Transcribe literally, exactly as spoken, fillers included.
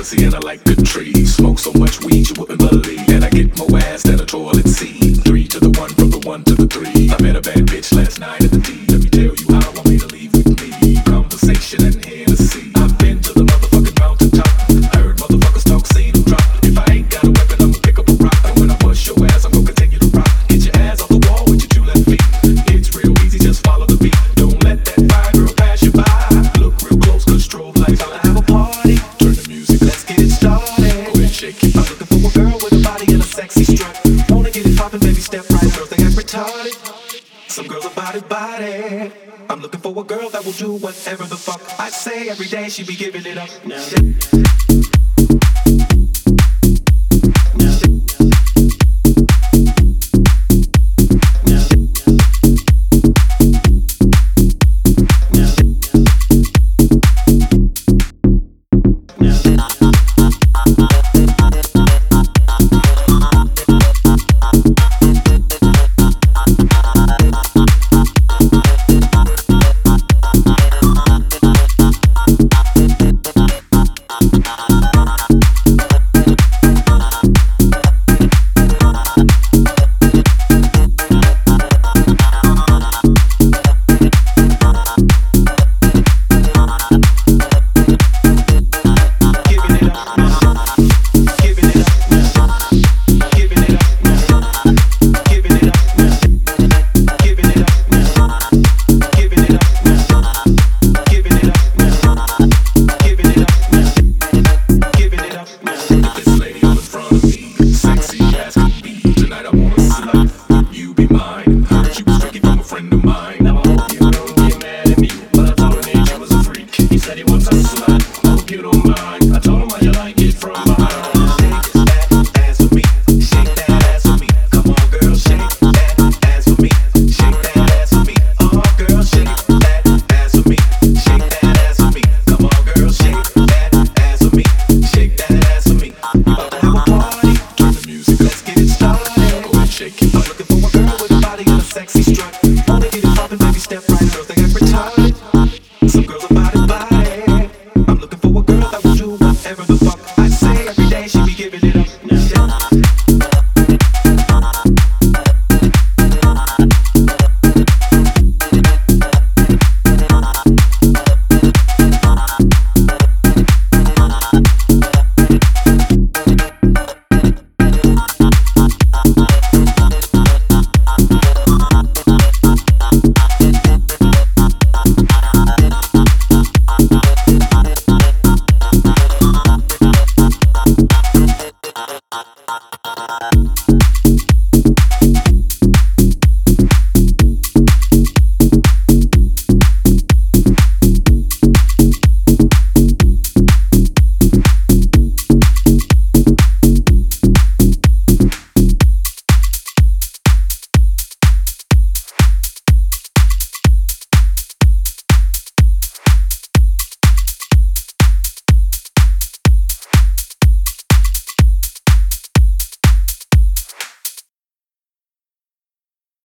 pussy and I like good trees. Smoke so much weed you wouldn't believe. And I get more ass than a toilet seat. Three to the one, from the one to the three. I met a bad bitch last night at the D. Let me tell you how I made her leave with me. Conversation and Hennessy. I've been to the motherfucking mountaintop. Heard motherfuckers talk, seen them drop. If I ain't got a weapon, I'ma pick up a rock. And when I bust your ass, I'm gonna continue to rock. Get your ass off the wall with your two left feet. It's real easy, just follow the beat. Don't let that fire girl pass you by. Look real close, cause strobe lights on. Have a party. Turn the music, let's get it started. Go ahead, shake it. I'm looking for a girl with a body and a sexy strut. Wanna get it poppin', baby, step right. Girls, they act retarded. Some girls are body body. I'm looking for a girl that will do whatever the fuck I say. Every day she be giving it up. Yeah.